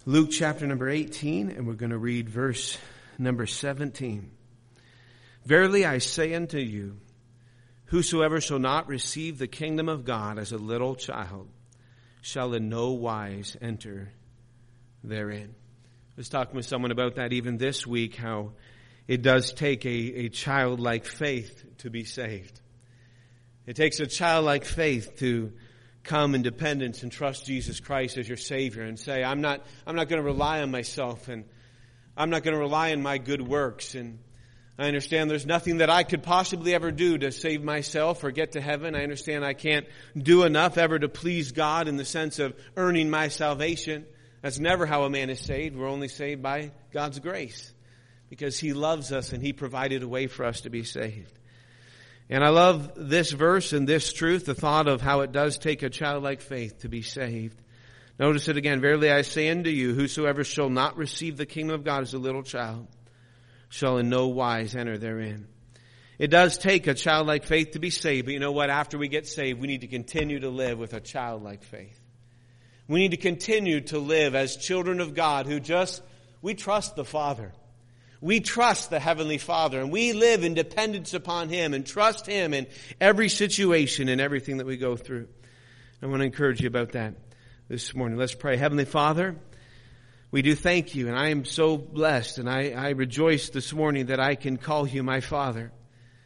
Luke chapter number 18, and we're going to read verse number 17. Verily I say unto you, whosoever shall not receive the kingdom of God as a little child shall in no wise enter therein. I was talking with someone about that even this week, how it does take a childlike faith to be saved. It takes a childlike faith to come in dependence and trust Jesus Christ as your Savior and say, I'm not going to rely on myself, and I'm not going to rely on my good works. And I understand there's nothing that I could possibly ever do to save myself or get to heaven. I understand I can't do enough ever to please God in the sense of earning my salvation. That's never how a man is saved. We're only saved by God's grace because He loves us and He provided a way for us to be saved. And I love this verse and this truth, the thought of how it does take a childlike faith to be saved. Notice it again. Verily I say unto you, whosoever shall not receive the kingdom of God as a little child shall in no wise enter therein. It does take a childlike faith to be saved, but you know what? After we get saved, we need to continue to live with a childlike faith. We need to continue to live as children of God we trust the Father. We trust the Heavenly Father, and we live in dependence upon Him and trust Him in every situation and everything that we go through. I want to encourage you about that this morning. Let's pray. Heavenly Father, we do thank You, and I am so blessed, and I rejoice this morning that I can call You my Father.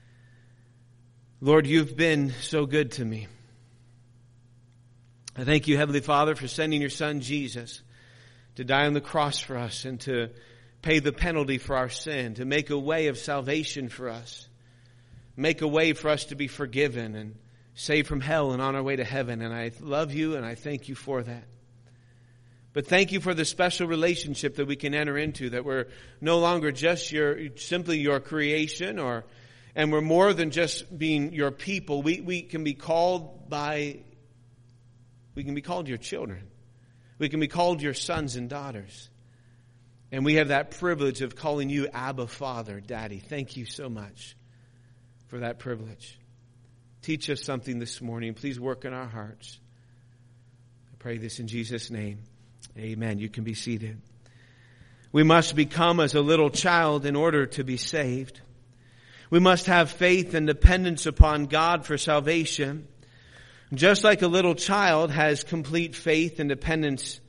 Lord, You've been so good to me. I thank You, Heavenly Father, for sending Your Son Jesus to die on the cross for us and to pay the penalty for our sin, to make a way of salvation for us, make a way for us to be forgiven and saved from hell and on our way to heaven. And I love You and I thank You for that. But thank You for the special relationship that we can enter into, that we're no longer just simply Your creation, and we're more than just being Your people. We can be called Your children. We can be called Your sons and daughters. And we have that privilege of calling You Abba Father, Daddy. Thank You so much for that privilege. Teach us something this morning. Please work in our hearts. I pray this in Jesus' name. Amen. You can be seated. We must become as a little child in order to be saved. We must have faith and dependence upon God for salvation. Just like a little child has complete faith and dependence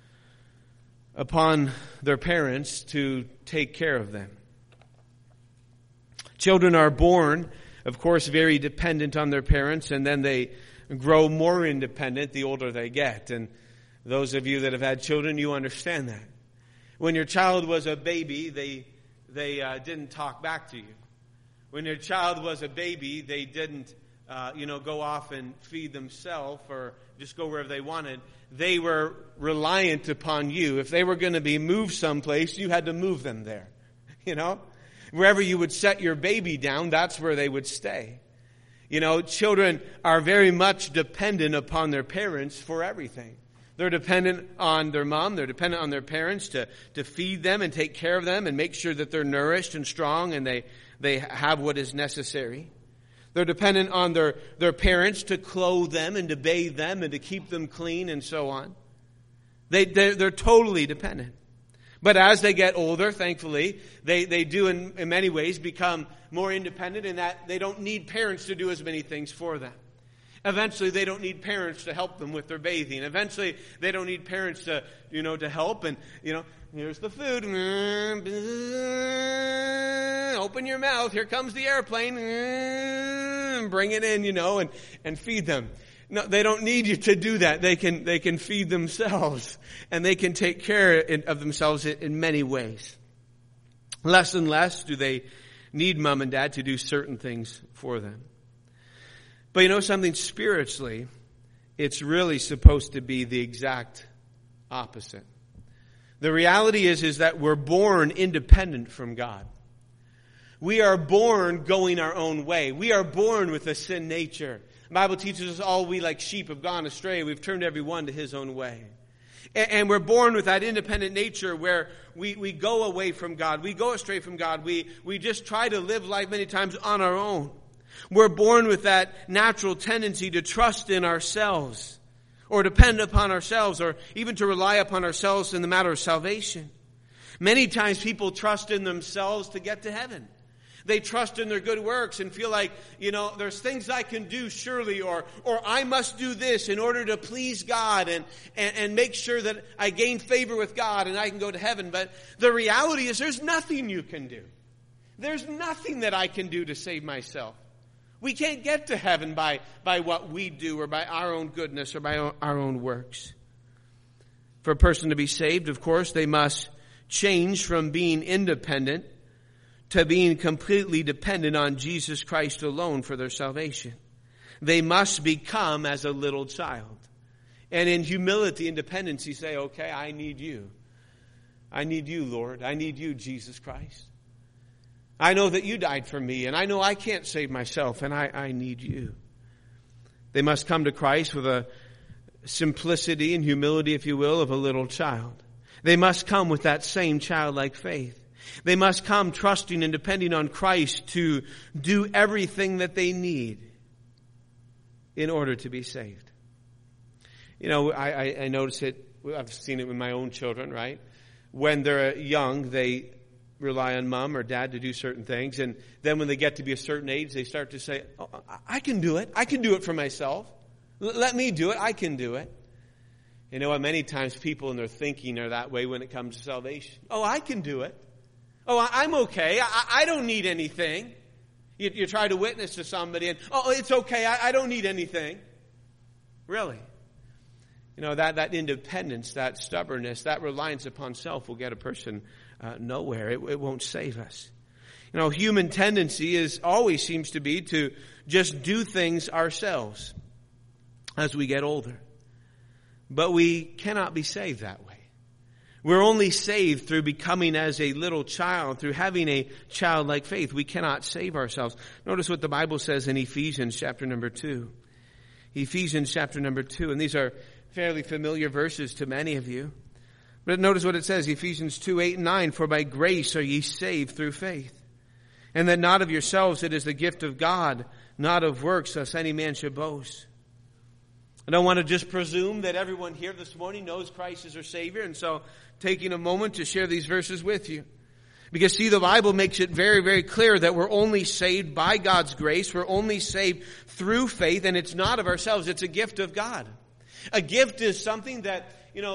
upon their parents to take care of them. Children are born, of course, very dependent on their parents, and then they grow more independent the older they get. And those of you that have had children, you understand that. When your child was a baby, they didn't talk back to you. When your child was a baby, they didn't go off and feed themselves or just go wherever they wanted. They were reliant upon you. If they were going to be moved someplace, you had to move them there. Wherever you would set your baby down, that's where they would stay. Children are very much dependent upon their parents for everything. They're dependent on their mom. They're dependent on their parents to feed them and take care of them and make sure that they're nourished and strong and they have what is necessary. They're dependent on their parents to clothe them and to bathe them and to keep them clean and so on. They're totally dependent. But as they get older, thankfully, they do in many ways become more independent in that they don't need parents to do as many things for them. Eventually, they don't need parents to help them with their bathing. Eventually, they don't need parents to help. And, here's the food. Open your mouth. Here comes the airplane. Bring it in, and feed them. No, they don't need you to do that. They can feed themselves, and they can take care of themselves in many ways. Less and less do they need mom and dad to do certain things for them. But something spiritually, it's really supposed to be the exact opposite. The reality is that we're born independent from God. We are born going our own way. We are born with a sin nature. The Bible teaches us all we like sheep have gone astray. We've turned every one to his own way. And we're born with that independent nature where we go away from God. We go astray from God. We just try to live life many times on our own. We're born with that natural tendency to trust in ourselves. or depend upon ourselves, or even to rely upon ourselves in the matter of salvation. Many times people trust in themselves to get to heaven. They trust in their good works and feel like, there's things I can do surely, or I must do this in order to please God and make sure that I gain favor with God and I can go to heaven. But the reality is there's nothing you can do. There's nothing that I can do to save myself. We can't get to heaven by what we do or by our own goodness or by our own works. For a person to be saved, of course, they must change from being independent to being completely dependent on Jesus Christ alone for their salvation. They must become as a little child. And in humility and dependency say, okay, I need you. I need you, Lord. I need you, Jesus Christ. I know that you died for me, and I know I can't save myself, and I need you. They must come to Christ with a simplicity and humility, if you will, of a little child. They must come with that same childlike faith. They must come trusting and depending on Christ to do everything that they need in order to be saved. I notice it, I've seen it with my own children, right? When they're young, they rely on mom or dad to do certain things. And then when they get to be a certain age, they start to say, oh, I can do it. I can do it for myself. Let me do it. I can do it. Many times people in their thinking are that way when it comes to salvation. Oh, I can do it. Oh, I'm okay. I don't need anything. You try to witness to somebody and, oh, it's okay. I don't need anything. Really? That independence, that stubbornness, that reliance upon self will get a person nowhere. It won't save us. Human tendency always seems to be to just do things ourselves as we get older. But we cannot be saved that way. We're only saved through becoming as a little child, through having a childlike faith. We cannot save ourselves. Notice what the Bible says in Ephesians chapter number 2. Ephesians chapter number 2. And these are fairly familiar verses to many of you. But notice what it says, Ephesians 2, 8 and 9. For by grace are ye saved through faith. And that not of yourselves, it is the gift of God, not of works, lest any man should boast. I don't want to just presume that everyone here this morning knows Christ as their Savior, and so taking a moment to share these verses with you. Because see, the Bible makes it very, very clear that we're only saved by God's grace. We're only saved through faith, and it's not of ourselves. It's a gift of God. A gift is something that,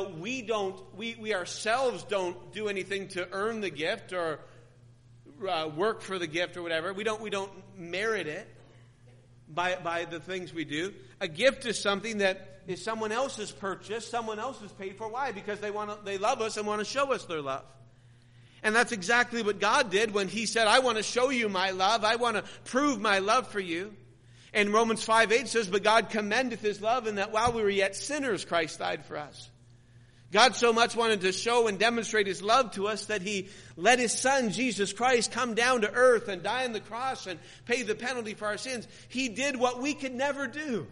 we ourselves don't do anything to earn the gift or work for the gift or whatever. We don't merit it by the things we do. A gift is something that is someone else's purchase, someone else's paid for. Why? Because they love us and want to show us their love. And that's exactly what God did when He said, I want to show you my love. I want to prove my love for you. And Romans 5:8 says, but God commendeth His love in that while we were yet sinners, Christ died for us. God so much wanted to show and demonstrate His love to us that He let His Son, Jesus Christ, come down to earth and die on the cross and pay the penalty for our sins. He did what we could never do.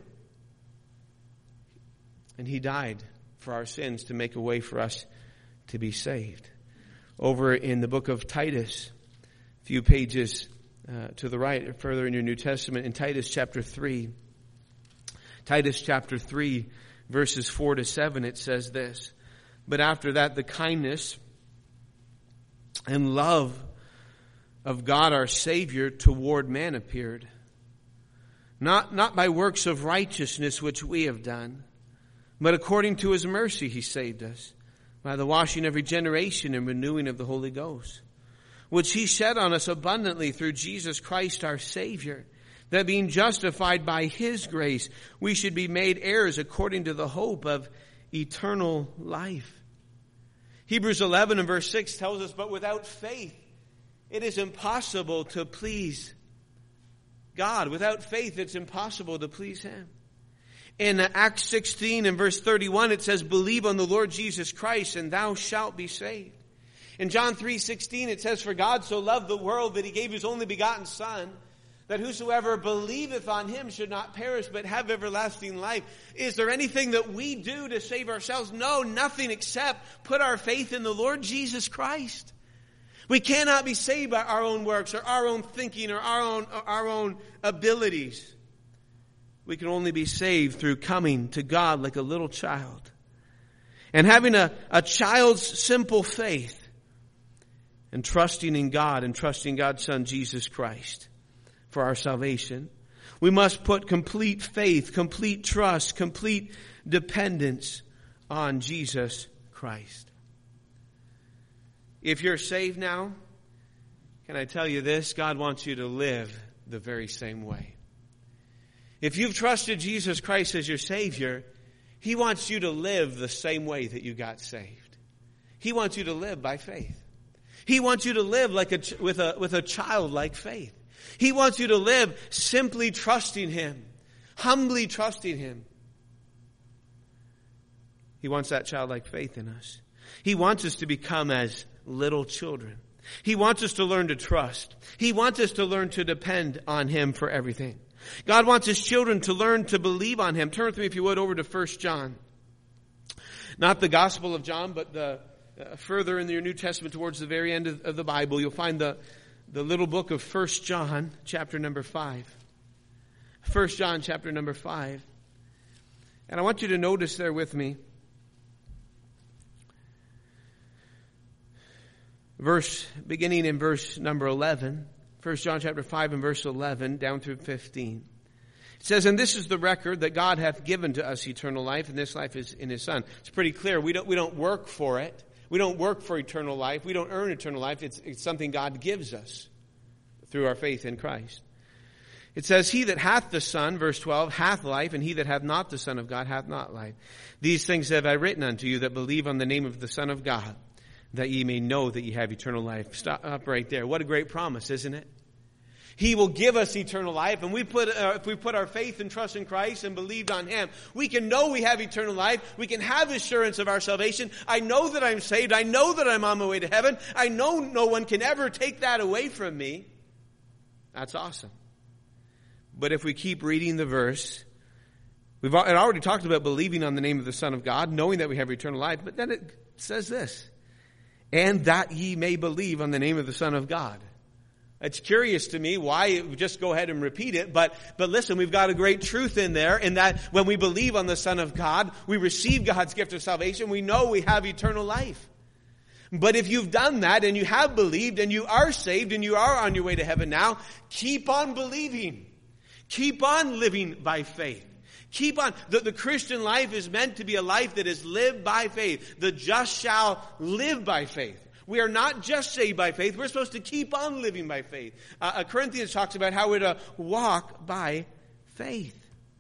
And He died for our sins to make a way for us to be saved. Over in the book of Titus, a few pages to the right, further in your New Testament, in Titus chapter 3. Titus chapter 3, verses 4 to 7, it says this. But after that, the kindness and love of God our Savior toward man appeared. Not by works of righteousness which we have done, but according to His mercy He saved us, by the washing of regeneration and renewing of the Holy Ghost, which He shed on us abundantly through Jesus Christ our Savior, that being justified by His grace, we should be made heirs according to the hope of eternal life. Hebrews 11 and verse 6 tells us, but without faith it is impossible to please God. Without faith it's impossible to please Him. In Acts 16 and verse 31 it says, believe on the Lord Jesus Christ and thou shalt be saved. In John 3:16 it says, for God so loved the world that He gave His only begotten Son, that whosoever believeth on Him should not perish but have everlasting life. Is there anything that we do to save ourselves? No, nothing except put our faith in the Lord Jesus Christ. We cannot be saved by our own works or our own thinking or our own abilities. We can only be saved through coming to God like a little child. And having a child's simple faith. And trusting in God and trusting God's Son, Jesus Christ, for our salvation. We must put complete faith, complete trust, complete dependence on Jesus Christ. If you're saved now, can I tell you this? God wants you to live the very same way. If you've trusted Jesus Christ as your Savior, He wants you to live the same way that you got saved. He wants you to live by faith. He wants you to live with a childlike faith. He wants you to live simply trusting Him, humbly trusting Him. He wants that childlike faith in us. He wants us to become as little children. He wants us to learn to trust. He wants us to learn to depend on Him for everything. God wants His children to learn to believe on Him. Turn with me, if you would, over to 1 John. Not the Gospel of John, but further in your New Testament towards the very end of the Bible, you'll find the little book of 1 John, chapter number 5. 1 John, chapter number 5. And I want you to notice there with me, beginning in verse number 11. 1 John chapter 5 and verse 11 down through 15. It says, "And this is the record that God hath given to us eternal life, and this life is in His Son." It's pretty clear. We don't work for it. We don't work for eternal life. We don't earn eternal life. It's something God gives us through our faith in Christ. It says, "He that hath the Son," verse 12, "hath life, and he that hath not the Son of God hath not life. These things have I written unto you that believe on the name of the Son of God, that ye may know that ye have eternal life." Stop right there. What a great promise, isn't it? He will give us eternal life, and if we put our faith and trust in Christ and believed on Him, we can know we have eternal life. We can have assurance of our salvation. I know that I'm saved. I know that I'm on my way to heaven. I know no one can ever take that away from me. That's awesome. But if we keep reading the verse, it already talked about believing on the name of the Son of God, knowing that we have eternal life, but then it says this, "And that ye may believe on the name of the Son of God." It's curious to me why just go ahead and repeat it, but listen, we've got a great truth in there, in that when we believe on the Son of God, we receive God's gift of salvation, we know we have eternal life. But if you've done that and you have believed and you are saved and you are on your way to heaven now, keep on believing. Keep on living by faith. Keep on. The Christian life is meant to be a life that is lived by faith. The just shall live by faith. We are not just saved by faith. We're supposed to keep on living by faith. Corinthians talks about how we're to walk by faith.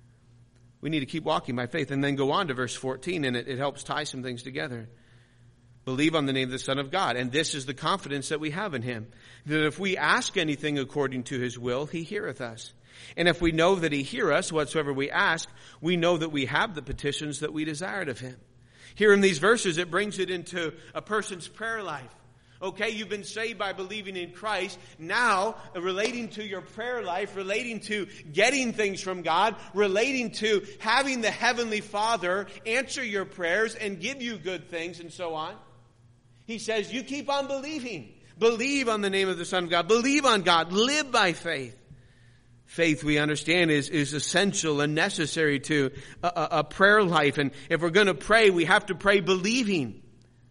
We need to keep walking by faith. And then go on to verse 14, and it helps tie some things together. "Believe on the name of the Son of God. And this is the confidence that we have in Him, that if we ask anything according to His will, He heareth us. And if we know that He hear us, whatsoever we ask, we know that we have the petitions that we desired of Him." Here in these verses, it brings it into a person's prayer life. Okay, you've been saved by believing in Christ. Now, relating to your prayer life, relating to getting things from God, relating to having the Heavenly Father answer your prayers and give you good things and so on. He says, you keep on believing. Believe on the name of the Son of God. Believe on God. Live by faith. Faith, we understand, is essential and necessary to a prayer life. And if we're going to pray, we have to pray believing.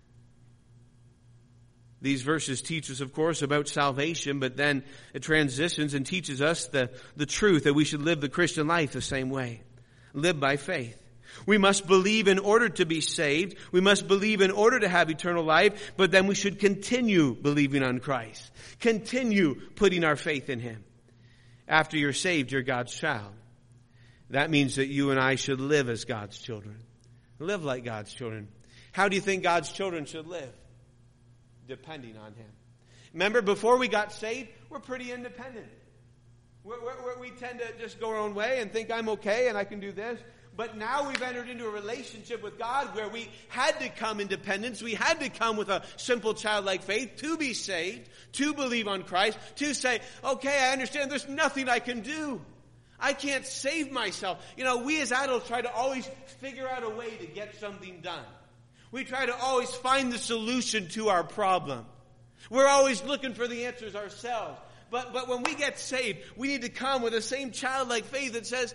These verses teach us, of course, about salvation, but then it transitions and teaches us the truth that we should live the Christian life the same way. Live by faith. We must believe in order to be saved. We must believe in order to have eternal life, but then we should continue believing on Christ. Continue putting our faith in Him. After you're saved, you're God's child. That means that you and I should live as God's children. Live like God's children. How do you think God's children should live? Depending on Him. Remember, before we got saved, we're pretty independent. We tend to just go our own way and think I'm okay and I can do this. But now we've entered into a relationship with God where we had to come in dependence. We had to come with a simple childlike faith to be saved, to believe on Christ, to say, okay, I understand there's nothing I can do. I can't save myself. You know, we as adults try to always figure out a way to get something done. We try to always find the solution to our problem. We're always looking for the answers ourselves. But when we get saved, we need to come with the same childlike faith that says,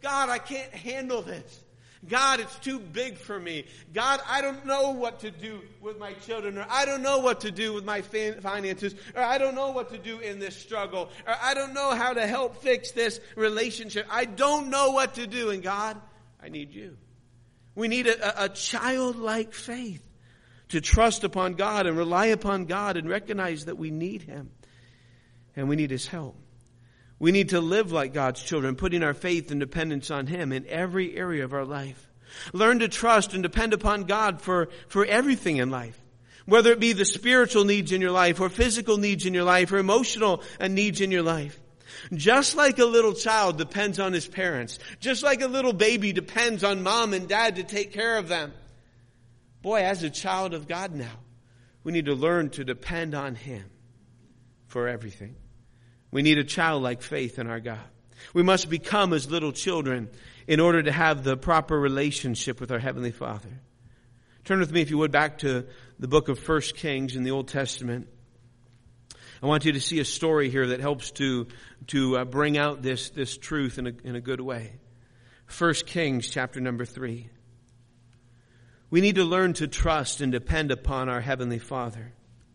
God, I can't handle this. God, it's too big for me. God, I don't know what to do with my children, or I don't know what to do with my finances, or I don't know what to do in this struggle, or I don't know how to help fix this relationship. I don't know what to do. And God, I need you. We need a childlike faith to trust upon God and rely upon God and recognize that we need Him and we need His help. We need to live like God's children, putting our faith and dependence on Him in every area of our life. Learn to trust and depend upon God for everything in life. Whether it be the spiritual needs in your life, or physical needs in your life, or emotional needs in your life. Just like a little child depends on his parents. Just like a little baby depends on mom and dad to take care of them. Boy, as a child of God now, we need to learn to depend on Him for everything. We need a childlike faith in our God. We must become as little children in order to have the proper relationship with our Heavenly Father. Turn with me, if you would, back to the book of 1 Kings in the Old Testament. I want you to see a story here that helps to bring out this truth in a good way. 1 Kings chapter number 3. We need to learn to trust and depend upon our Heavenly Father.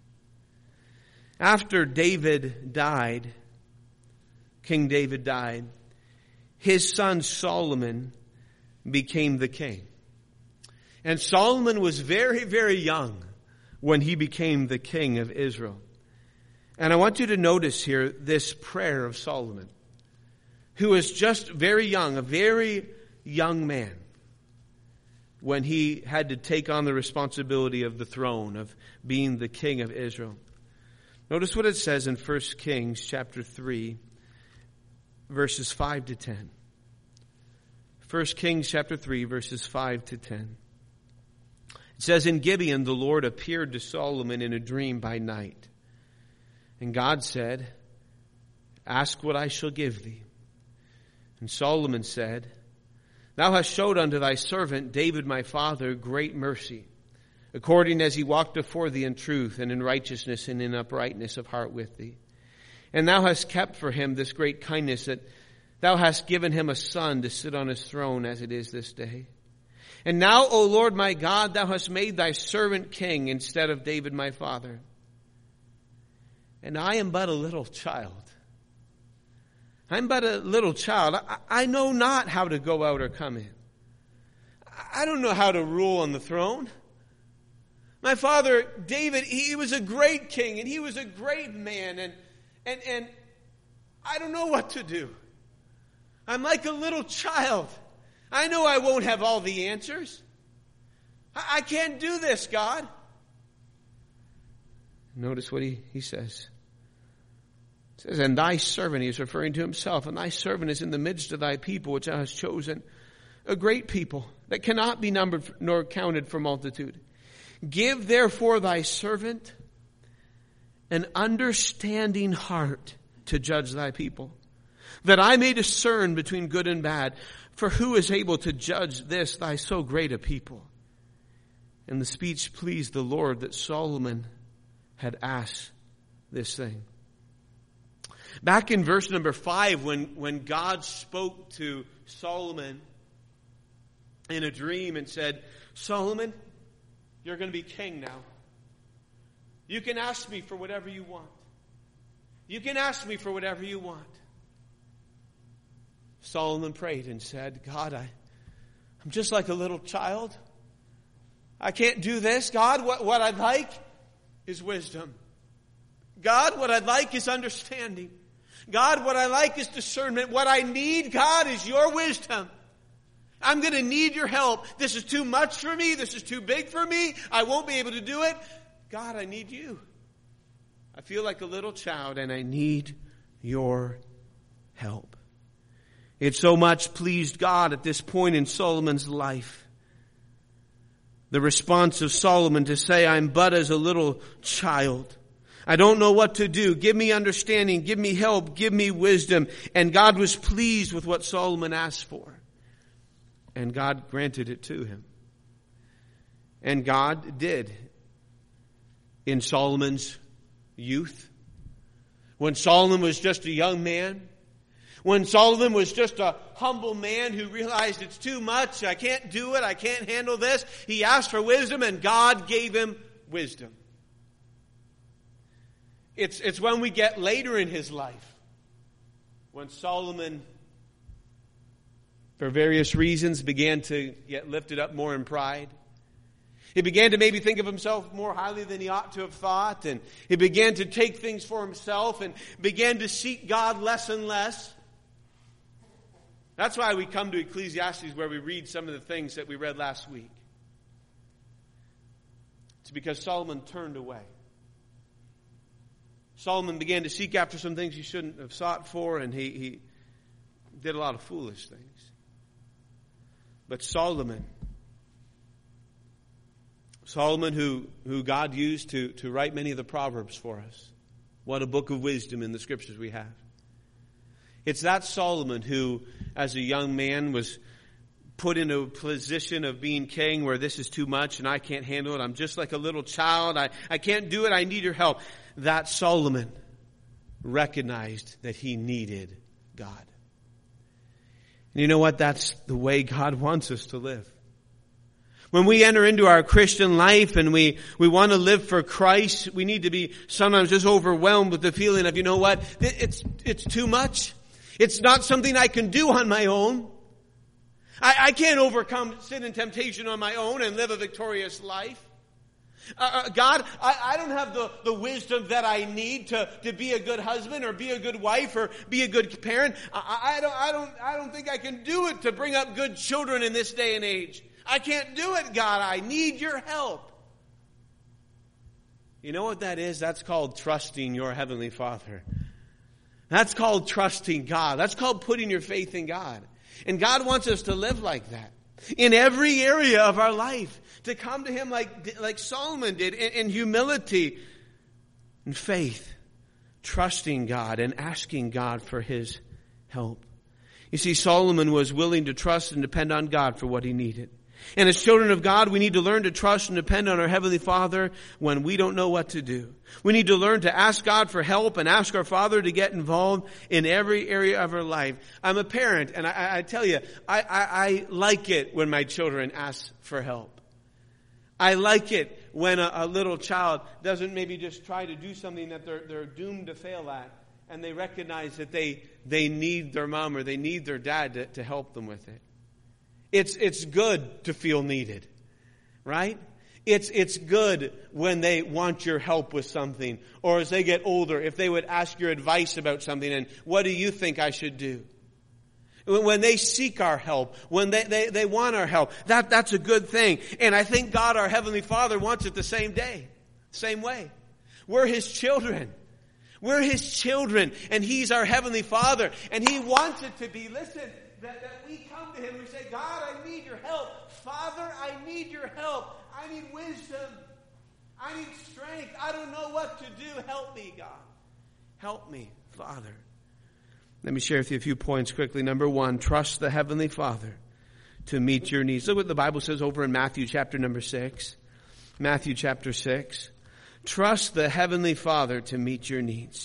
After David died, King David died, his son Solomon became the king. And Solomon was very, very young when he became the king of Israel. And I want you to notice here this prayer of Solomon, who was just very young, a very young man, when he had to take on the responsibility of the throne, of being the king of Israel. Notice what it says in 1 Kings chapter 3, verses 5 to 10. 1 Kings chapter 3, verses 5 to 10. It says, "In Gibeon the Lord appeared to Solomon in a dream by night. And God said, 'Ask what I shall give thee.' And Solomon said, 'Thou hast showed unto thy servant David my father great mercy, according as he walked before thee in truth and in righteousness and in uprightness of heart with thee. And thou hast kept for him this great kindness, that thou hast given him a son to sit on his throne as it is this day. And now, O Lord my God, thou hast made thy servant king instead of David my father. And I am but a little child. I'm but a little child. I know not how to go out or come in. I don't know how to rule on the throne. My father, David, he was a great king and he was a great man, and I don't know what to do. I'm like a little child. I know I won't have all the answers. I can't do this, God.'" Notice what he says. It says, "And thy servant," he is referring to himself, "and thy servant is in the midst of thy people, which thou hast chosen, a great people that cannot be numbered nor counted for multitude. Give therefore thy servant an understanding heart to judge thy people, that I may discern between good and bad. For who is able to judge this thy so great a people?" And the speech pleased the Lord that Solomon had asked this thing. Back in verse number 5, when God spoke to Solomon in a dream and said, "Solomon, you're going to be king now. You can ask me for whatever you want. You can ask me for whatever you want." Solomon prayed and said, "God, I'm just like a little child. I can't do this. God, what I'd like is wisdom. God, what I'd like is understanding. God, what I like is discernment. What I need, God, is your wisdom. I'm going to need your help. This is too much for me. This is too big for me. I won't be able to do it. God, I need you. I feel like a little child and I need your help." It so much pleased God at this point in Solomon's life. The response of Solomon to say, "I'm but as a little child. I don't know what to do. Give me understanding. Give me help. Give me wisdom." And God was pleased with what Solomon asked for. And God granted it to him. And God did. In Solomon's youth, when Solomon was just a young man, When Solomon was just a humble man who realized it's too much, I can't do it, I can't handle this, he asked for wisdom and God gave him wisdom. It's when we get later in his life, when Solomon, for various reasons, began to get lifted up more in pride. He began to maybe think of himself more highly than he ought to have thought, and he began to take things for himself and began to seek God less and less. That's why we come to Ecclesiastes, where we read some of the things that we read last week. It's because Solomon turned away. Solomon began to seek after some things he shouldn't have sought for, and he did a lot of foolish things. But Solomon who God used to write many of the Proverbs for us. What a book of wisdom in the Scriptures we have. It's that Solomon who, as a young man, was put into a position of being king where this is too much and I can't handle it. I'm just like a little child. I can't do it. I need your help. That Solomon recognized that he needed God. And you know what? That's the way God wants us to live. When we enter into our Christian life and we want to live for Christ, we need to be sometimes just overwhelmed with the feeling of, you know what? It's too much. It's not something I can do on my own. I can't overcome sin and temptation on my own and live a victorious life. God, I don't have the wisdom that I need to be a good husband or be a good wife or be a good parent. I don't think I can do it to bring up good children in this day and age. I can't do it, God. I need your help. You know what that is? That's called trusting your Heavenly Father. That's called trusting God. That's called putting your faith in God. And God wants us to live like that. In every area of our life. To come to Him like Solomon did. In humility and faith. Trusting God and asking God for His help. You see, Solomon was willing to trust and depend on God for what he needed. And as children of God, we need to learn to trust and depend on our Heavenly Father when we don't know what to do. We need to learn to ask God for help and ask our Father to get involved in every area of our life. I'm a parent, and I tell you, I like it when my children ask for help. I like it when a little child doesn't maybe just try to do something that they're doomed to fail at, and they recognize that they need their mom or they need their dad to help them with it. It's good to feel needed, right? It's good when they want your help with something, or as they get older, if they would ask your advice about something and what do you think I should do? When they seek our help, when they want our help, that's a good thing. And I think God, our Heavenly Father, wants it the same way. We're His children. We're His children, and He's our Heavenly Father, and He wants it to be, listen, that we come to Him and we say, God, I need your help. Father, I need your help. I need wisdom. I need strength. I don't know what to do. Help me, God. Help me, Father. Let me share with you a few points quickly. Number one, trust the Heavenly Father to meet your needs. Look what the Bible says over in Matthew chapter number 6. Matthew chapter 6. Trust the Heavenly Father to meet your needs.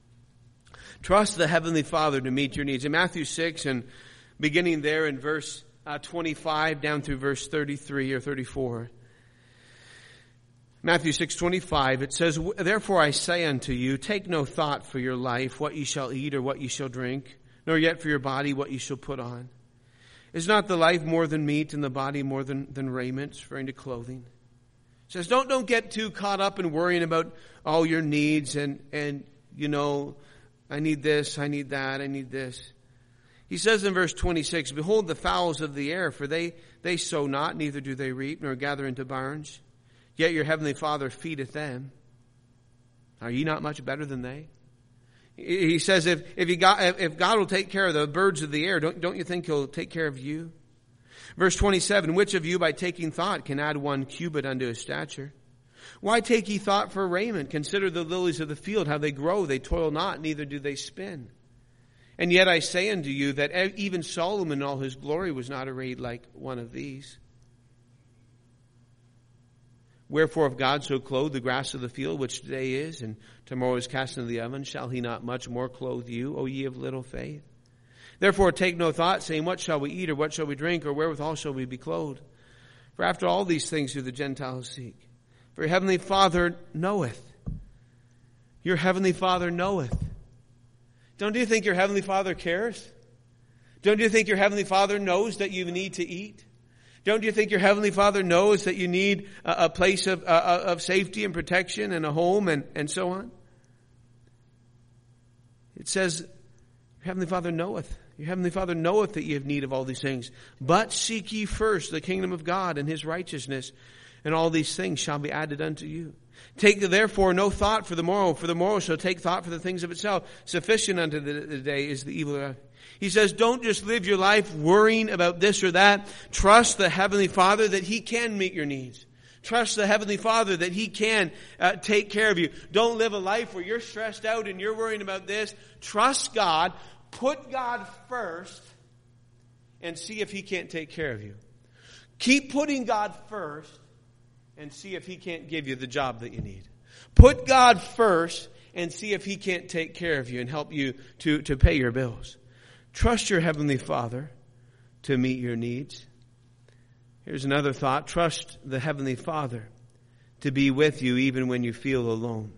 Trust the Heavenly Father to meet your needs. In Matthew 6 and beginning there in verse 25 down through verse 33 or 34. Matthew 6:25, it says, Therefore I say unto you, take no thought for your life, what ye shall eat or what ye shall drink, nor yet for your body what ye shall put on. Is not the life more than meat, and the body more than raiment, referring to clothing? It says, don't get too caught up in worrying about all your needs and you know, I need this, I need that, I need this. He says in verse 26, Behold the fowls of the air, for they sow not, neither do they reap, nor gather into barns. Yet your Heavenly Father feedeth them. Are ye not much better than they? He says, if God will take care of the birds of the air, don't you think He'll take care of you? Verse 27, Which of you by taking thought can add 1 cubit unto his stature? Why take ye thought for raiment? Consider the lilies of the field, how they grow. They toil not, neither do they spin. And yet I say unto you that even Solomon in all his glory was not arrayed like one of these. Wherefore if God so clothe the grass of the field, which today is, and tomorrow is cast into the oven, shall He not much more clothe you, O ye of little faith? Therefore take no thought, saying, what shall we eat, or what shall we drink, or wherewithal shall we be clothed? For after all these things do the Gentiles seek. For your heavenly Father knoweth. Your heavenly Father knoweth. Don't you think your heavenly Father cares? Don't you think your heavenly Father knows that you need to eat? Don't you think your heavenly Father knows that you need a place of safety and protection and a home and so on? It says, your heavenly Father knoweth. Your heavenly Father knoweth that ye have need of all these things. But seek ye first the kingdom of God and his righteousness, and all these things shall be added unto you. Take therefore no thought for the morrow shall take thought for the things of itself. Sufficient unto the day is the evil thereof. He says, don't just live your life worrying about this or that. Trust the heavenly Father that he can meet your needs. Trust the heavenly Father that he can take care of you. Don't live a life where you're stressed out and you're worrying about this. Trust God. Put God first and see if he can't take care of you. Keep putting God first and see if he can't give you the job that you need. Put God first and see if he can't take care of you and help you to pay your bills. Trust your heavenly Father to meet your needs. Here's another thought. Trust the heavenly Father to be with you even when you feel alone.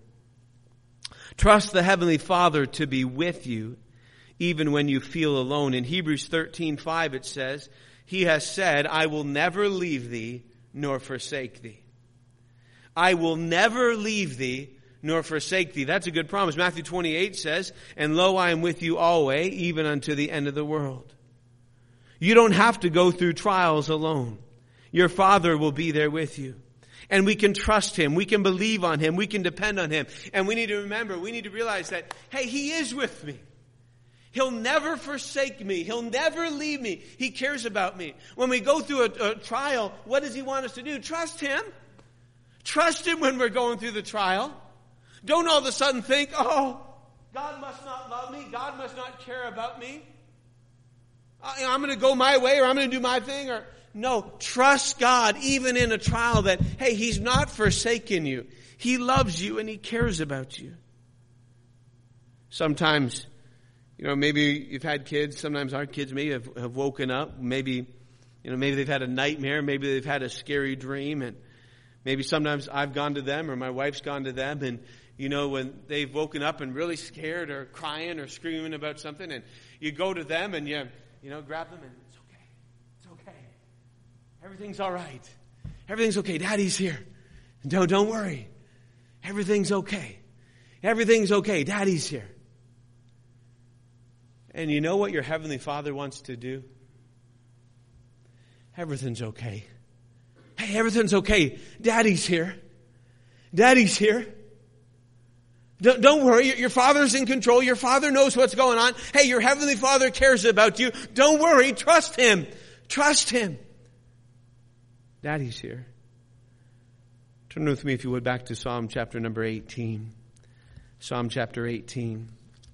Trust the heavenly Father to be with you even when you feel alone. In Hebrews 13:5 it says, he has said, I will never leave thee nor forsake thee. I will never leave thee nor forsake thee. That's a good promise. Matthew 28 says, and lo, I am with you always, even unto the end of the world. You don't have to go through trials alone. Your Father will be there with you. And we can trust him. We can believe on him. We can depend on him. And we need to remember, we need to realize that, hey, he is with me. He'll never forsake me. He'll never leave me. He cares about me. When we go through a trial, what does he want us to do? Trust him. Trust him when we're going through the trial. Don't all of a sudden think, oh, God must not love me. God must not care about me. I'm going to go my way, or I'm going to do my thing. Or no, trust God even in a trial that, hey, he's not forsaken you. He loves you and he cares about you. Sometimes, maybe you've had kids. Sometimes our kids maybe have woken up. Maybe they've had a nightmare. Maybe they've had a scary dream. And maybe sometimes I've gone to them or my wife's gone to them. And, when they've woken up and really scared or crying or screaming about something. And you go to them and you grab them and it's okay. It's okay. Everything's all right. Everything's okay. Daddy's here. Don't worry. Everything's okay. Everything's okay. Daddy's here. And you know what your heavenly Father wants to do? Everything's okay. Hey, everything's okay. Daddy's here. Daddy's here. Don't worry. Your Father's in control. Your Father knows what's going on. Hey, your heavenly Father cares about you. Don't worry. Trust him. Trust him. Daddy's here. Turn with me, if you would, back to Psalm chapter number 18. Psalm chapter 18.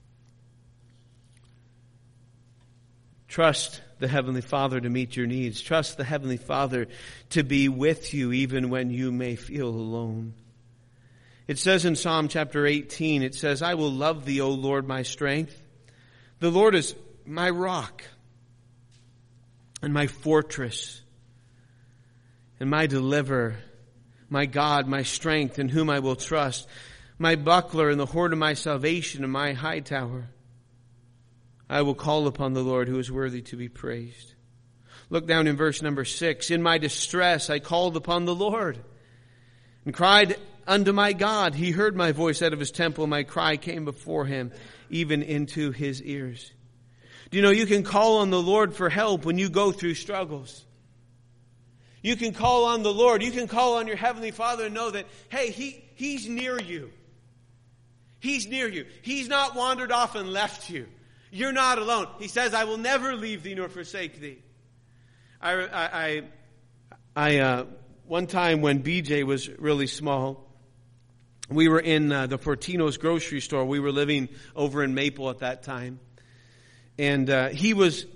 Trust the Heavenly Father to meet your needs. Trust the Heavenly Father to be with you even when you may feel alone. It says in Psalm chapter 18, it says, I will love thee, O Lord, my strength. The Lord is my rock and my fortress and my deliverer, my God, my strength, in whom I will trust, my buckler and the horn of my salvation and my high tower. I will call upon the Lord, who is worthy to be praised. Look down in verse number 6. In my distress I called upon the Lord and cried unto my God. He heard my voice out of his temple. My cry came before him, even into his ears. Do you know you can call on the Lord for help when you go through struggles? You can call on the Lord. You can call on your Heavenly Father and know that, hey, He's near you. He's near you. He's not wandered off and left you. You're not alone. He says, I will never leave thee nor forsake thee. I one time when BJ was really small, we were in the Fortino's grocery store. We were living over in Maple at that time. And he was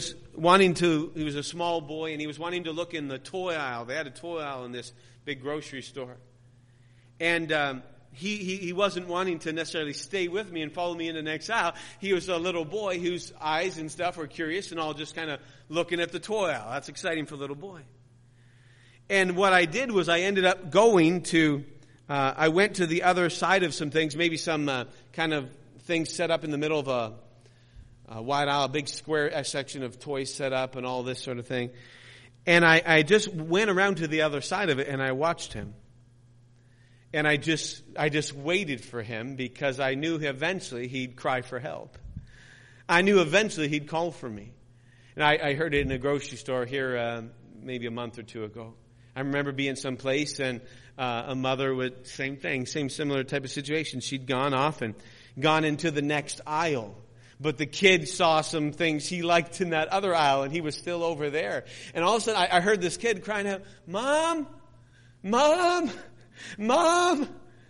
a small boy, and he was wanting to look in the toy aisle. They had a toy aisle in this big grocery store. And he wasn't wanting to necessarily stay with me and follow me into the next aisle. He was a little boy whose eyes and stuff were curious and all just kind of looking at the toy aisle. That's exciting for a little boy. And what I did was I ended up going to, I went to the other side of some things, maybe some kind of things set up in the middle of a wide aisle, a big square section of toys set up and all this sort of thing. And I just went around to the other side of it and I watched him. And I just waited for him because I knew eventually he'd cry for help. I knew eventually he'd call for me. And I heard it in a grocery store here maybe a month or two ago. I remember being someplace and a mother with same thing, same similar type of situation. She'd gone off and gone into the next aisle. But the kid saw some things he liked in that other aisle and he was still over there. And all of a sudden I heard this kid crying out, "Mom! Mom! Mom!"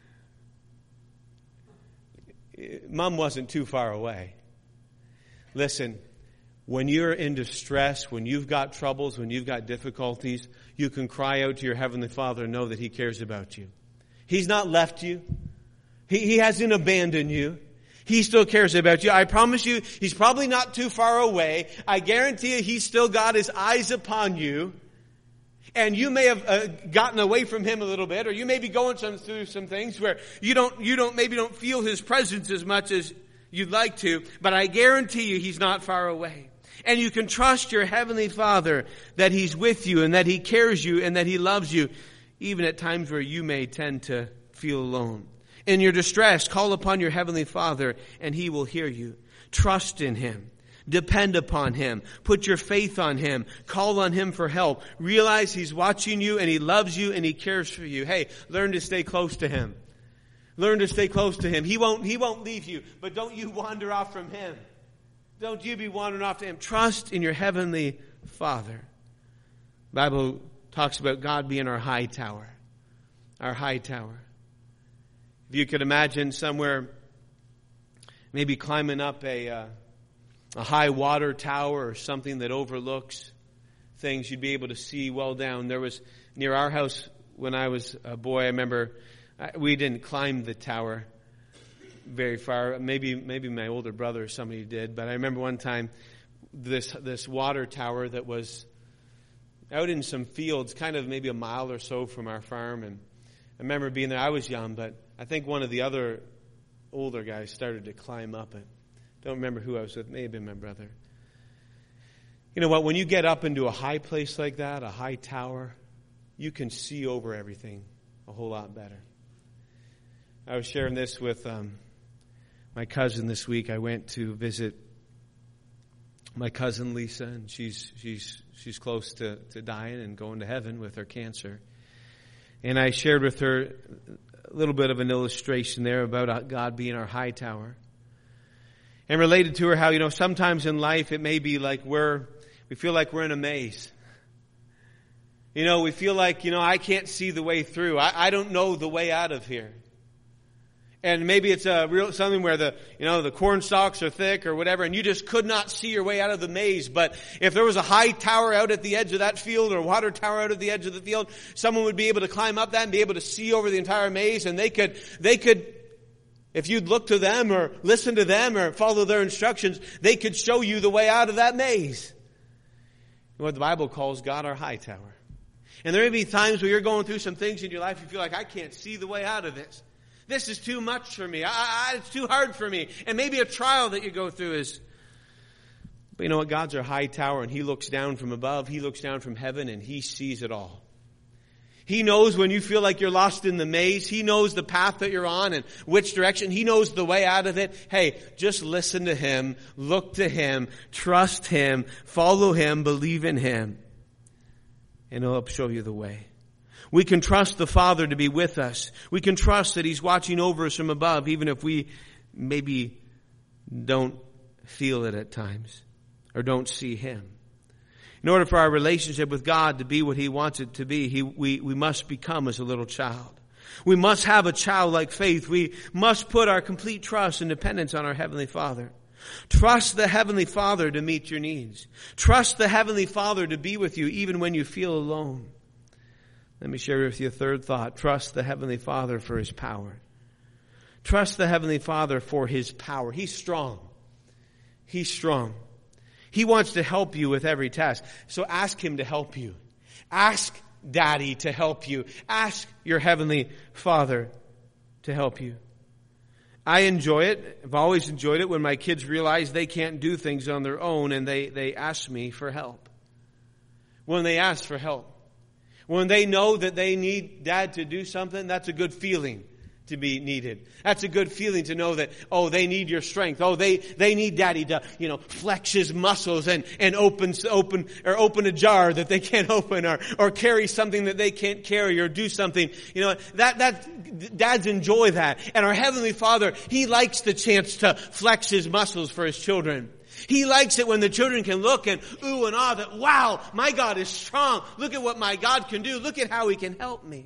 Mom wasn't too far away. Listen, when you're in distress, when you've got troubles, when you've got difficulties, you can cry out to your Heavenly Father and know that He cares about you. He's not left you. He hasn't abandoned you. He still cares about you. I promise you, He's probably not too far away. I guarantee you, He's still got His eyes upon you. And you may have gotten away from Him a little bit, or you may be going through some things where you don't feel His presence as much as you'd like to, but I guarantee you He's not far away. And you can trust your Heavenly Father that He's with you and that He cares you and that He loves you, even at times where you may tend to feel alone. In your distress, call upon your Heavenly Father and He will hear you. Trust in Him. Depend upon Him. Put your faith on Him. Call on Him for help. Realize He's watching you and He loves you and He cares for you. Hey, learn to stay close to Him. Learn to stay close to Him. He won't leave you, but don't you wander off from Him. Don't you be wandering off to Him. Trust in your Heavenly Father. The Bible talks about God being our high tower. Our high tower. If you could imagine somewhere, maybe climbing up a high water tower or something that overlooks things, you'd be able to see well down. There was near our house when I was a boy, I remember we didn't climb the tower very far. Maybe my older brother or somebody did, but I remember one time this water tower that was out in some fields, kind of maybe a mile or so from our farm, and I remember being there. I was young, but I think one of the other older guys started to climb up it. Don't remember who I was with. May have been my brother. You know what? When you get up into a high place like that, a high tower, you can see over everything a whole lot better. I was sharing this with my cousin this week. I went to visit my cousin Lisa, and she's close to dying and going to heaven with her cancer. And I shared with her a little bit of an illustration there about God being our high tower. And related to her how, sometimes in life it may be like we feel like we're in a maze. We feel like, I can't see the way through. I don't know the way out of here. And maybe it's something where the corn stalks are thick or whatever, and you just could not see your way out of the maze. But if there was a high tower out at the edge of that field or a water tower out at the edge of the field, someone would be able to climb up that and be able to see over the entire maze, and they could, if you'd look to them or listen to them or follow their instructions, they could show you the way out of that maze. What the Bible calls God our high tower. And there may be times where you're going through some things in your life, you feel like, I can't see the way out of this. This is too much for me. It's too hard for me. And maybe a trial that you go through is, but you know what? God's our high tower, and He looks down from above. He looks down from heaven, and He sees it all. He knows when you feel like you're lost in the maze. He knows the path that you're on and which direction. He knows the way out of it. Hey, just listen to Him, look to Him, trust Him, follow Him, believe in Him, and He'll show you the way. We can trust the Father to be with us. We can trust that He's watching over us from above, even if we maybe don't feel it at times or don't see Him. In order for our relationship with God to be what He wants it to be, we must become as a little child. We must have a childlike faith. We must put our complete trust and dependence on our Heavenly Father. Trust the Heavenly Father to meet your needs. Trust the Heavenly Father to be with you even when you feel alone. Let me share with you a third thought. Trust the Heavenly Father for His power. Trust the Heavenly Father for His power. He's strong. He's strong. He wants to help you with every task. So ask Him to help you. Ask Daddy to help you. Ask your Heavenly Father to help you. I enjoy it. I've always enjoyed it when my kids realize they can't do things on their own and they ask me for help. When they ask for help. When they know that they need Dad to do something, that's a good feeling to be needed. That's a good feeling to know that, they need your strength. They need Daddy to, flex his muscles and open a jar that they can't open or carry something that they can't carry or do something. That dads enjoy that. And our Heavenly Father, He likes the chance to flex His muscles for His children. He likes it when the children can look and ooh and ah that, wow, my God is strong. Look at what my God can do. Look at how He can help me.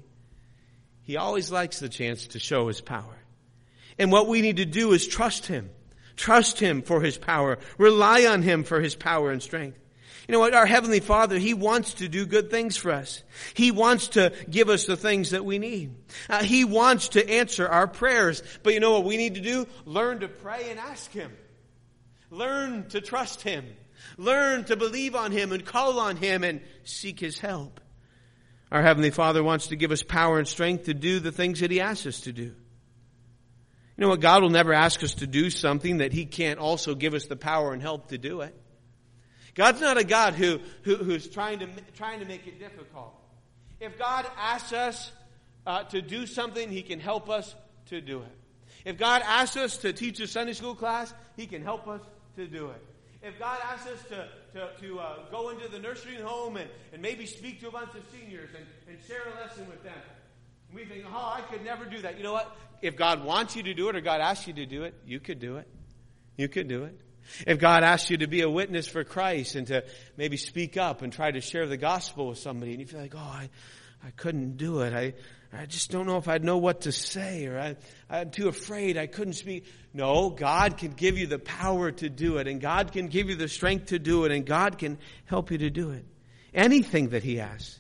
He always likes the chance to show His power. And what we need to do is trust Him. Trust Him for His power. Rely on Him for His power and strength. You know what? Our Heavenly Father, He wants to do good things for us. He wants to give us the things that we need. He wants to answer our prayers. But you know what we need to do? Learn to pray and ask Him. Learn to trust Him. Learn to believe on Him and call on Him and seek His help. Our Heavenly Father wants to give us power and strength to do the things that He asks us to do. You know what? God will never ask us to do something that He can't also give us the power and help to do it. God's not a God who's trying to make it difficult. If God asks us to do something, He can help us to do it. If God asks us to teach a Sunday school class, He can help us to do it. If God asks us to go into the nursery home and maybe speak to a bunch of seniors and share a lesson with them, we think, I could never do that. You know what? If God wants you to do it or God asks you to do it, you could do it. You could do it. If God asks you to be a witness for Christ and to maybe speak up and try to share the gospel with somebody and you feel like, I couldn't do it. I just don't know if I'd know what to say, or I'm too afraid I couldn't speak. No, God can give you the power to do it, and God can give you the strength to do it, and God can help you to do it. Anything that He asks.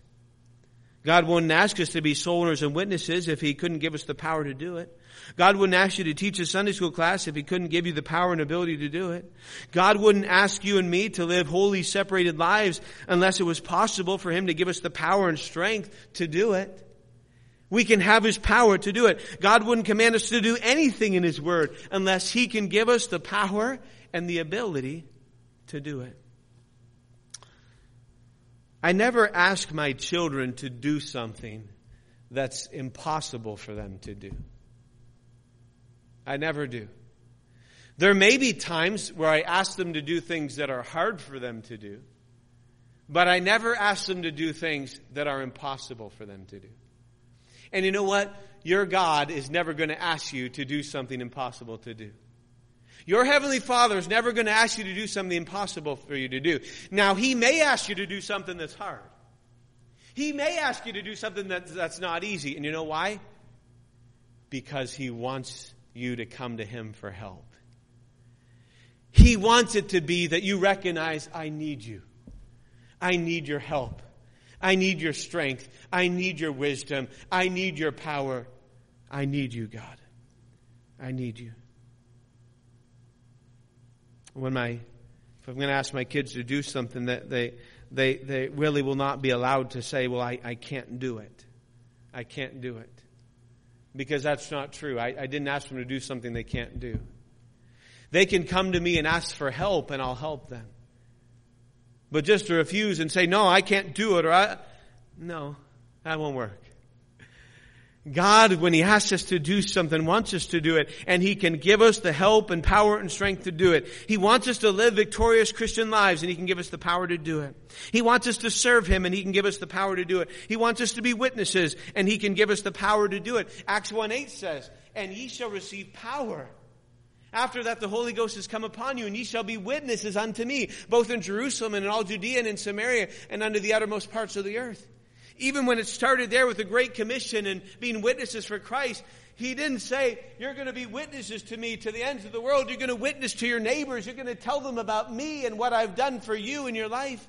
God wouldn't ask us to be soul winners and witnesses if He couldn't give us the power to do it. God wouldn't ask you to teach a Sunday school class if He couldn't give you the power and ability to do it. God wouldn't ask you and me to live wholly separated lives unless it was possible for Him to give us the power and strength to do it. We can have His power to do it. God wouldn't command us to do anything in His Word unless He can give us the power and the ability to do it. I never ask my children to do something that's impossible for them to do. I never do. There may be times where I ask them to do things that are hard for them to do, but I never ask them to do things that are impossible for them to do. And you know what? Your God is never going to ask you to do something impossible to do. Your Heavenly Father is never going to ask you to do something impossible for you to do. Now, He may ask you to do something that's hard. He may ask you to do something that's not easy. And you know why? Because He wants you to come to Him for help. He wants it to be that you recognize, I need you. I need your help. I need your strength. I need your wisdom. I need your power. I need you, God. I need you. If I'm going to ask my kids to do something that they really will not be allowed to say, well, I can't do it. I can't do it. Because that's not true. I didn't ask them to do something they can't do. They can come to me and ask for help and I'll help them. But just to refuse and say, no, I can't do it, no, that won't work. God, when He asks us to do something, wants us to do it, and He can give us the help and power and strength to do it. He wants us to live victorious Christian lives, and He can give us the power to do it. He wants us to serve Him, and He can give us the power to do it. He wants us to be witnesses, and He can give us the power to do it. Acts 1:8 says, and ye shall receive power. After that, the Holy Ghost has come upon you, and ye shall be witnesses unto me, both in Jerusalem and in all Judea and in Samaria and unto the uttermost parts of the earth. Even when it started there with the Great Commission and being witnesses for Christ, He didn't say, you're going to be witnesses to me to the ends of the world. You're going to witness to your neighbors. You're going to tell them about me and what I've done for you in your life.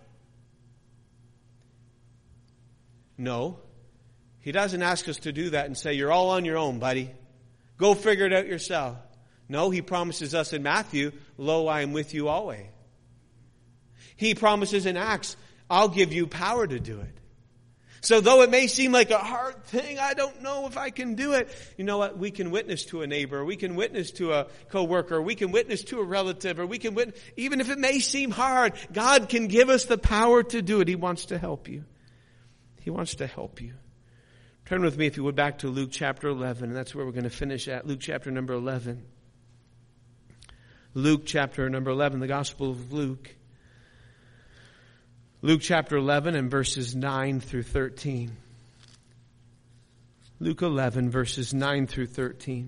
No. He doesn't ask us to do that and say, you're all on your own, buddy. Go figure it out yourself. No, he promises us in Matthew, lo, I am with you always. He promises in Acts, I'll give you power to do it. So though it may seem like a hard thing, I don't know if I can do it. You know what? We can witness to a neighbor. We can witness to a coworker. We can witness to a relative. Or we can witness, even if it may seem hard, God can give us the power to do it. He wants to help you. He wants to help you. Turn with me, if you would, back to Luke chapter 11. And that's where we're going to finish at. Luke chapter number 11. Luke chapter number 11, the Gospel of Luke. Luke chapter 11 and verses 9 through 13. Luke 11 verses 9 through 13.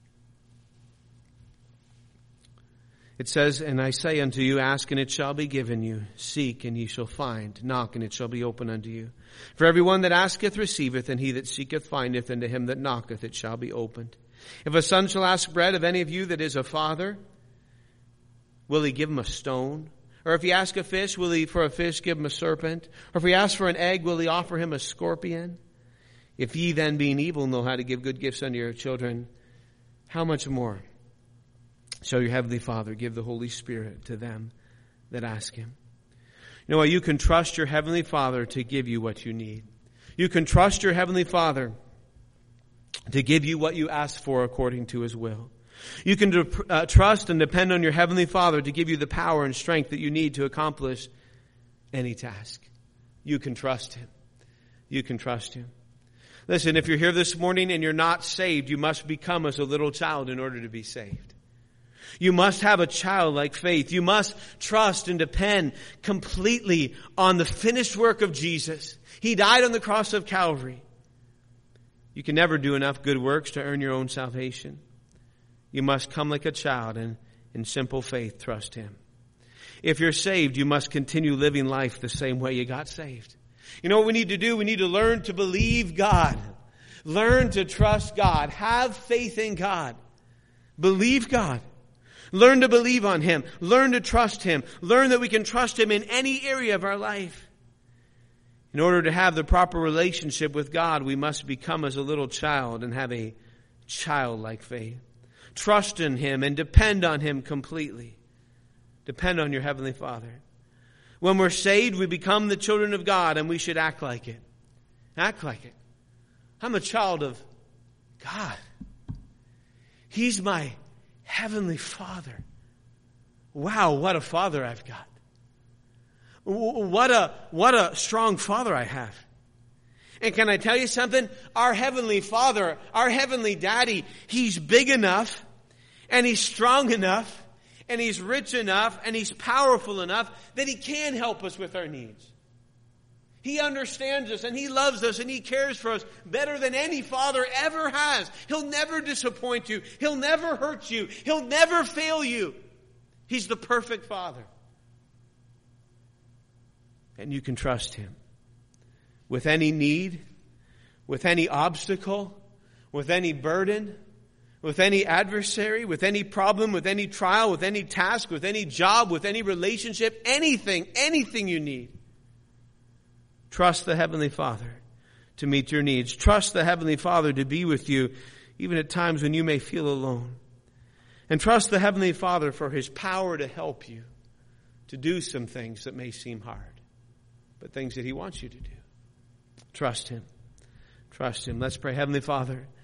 It says, and I say unto you, ask and it shall be given you. Seek and ye shall find. Knock and it shall be opened unto you. For everyone that asketh receiveth, and he that seeketh findeth, and to him that knocketh it shall be opened. If a son shall ask bread of any of you that is a father, will he give him a stone? Or if he ask a fish, will he for a fish give him a serpent? Or if he ask for an egg, will he offer him a scorpion? If ye then, being evil, know how to give good gifts unto your children, how much more shall your heavenly Father give the Holy Spirit to them that ask him? You know what? You can trust your heavenly Father to give you what you need. You can trust your heavenly Father to give you what you ask for according to his will. You can trust and depend on your heavenly Father to give you the power and strength that you need to accomplish any task. You can trust him. You can trust him. Listen, if you're here this morning and you're not saved, you must become as a little child in order to be saved. You must have a childlike faith. You must trust and depend completely on the finished work of Jesus. He died on the cross of Calvary. You can never do enough good works to earn your own salvation. You must come like a child and in simple faith trust him. If you're saved, you must continue living life the same way you got saved. You know what we need to do? We need to learn to believe God. Learn to trust God. Have faith in God. Believe God. Learn to believe on him. Learn to trust him. Learn that we can trust him in any area of our life. In order to have the proper relationship with God, we must become as a little child and have a childlike faith. Trust in him and depend on him completely. Depend on your heavenly Father. When we're saved, we become the children of God, and we should act like it. Act like it. I'm a child of God. He's my heavenly Father. Wow, what a Father I've got. What a strong Father I have. And can I tell you something? Our heavenly Father, our heavenly Daddy, he's big enough, and he's strong enough, and he's rich enough, and he's powerful enough that he can help us with our needs. He understands us, and he loves us, and he cares for us better than any father ever has. He'll never disappoint you. He'll never hurt you. He'll never fail you. He's the perfect Father. And you can trust him. With any need, with any obstacle, with any burden, with any adversary, with any problem, with any trial, with any task, with any job, with any relationship, anything you need. Trust the Heavenly Father to meet your needs. Trust the Heavenly Father to be with you even at times when you may feel alone. And trust the Heavenly Father for his power to help you to do some things that may seem hard, but things that he wants you to do. Trust him. Trust him. Let's pray. Heavenly Father,